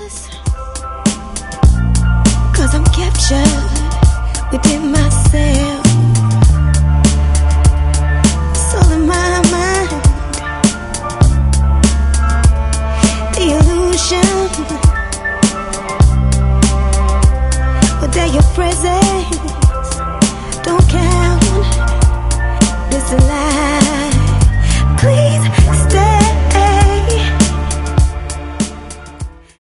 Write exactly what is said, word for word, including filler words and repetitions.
lost, 'cause I'm captured within myself. It's all in my mind, the illusion, without your presence don't count. This life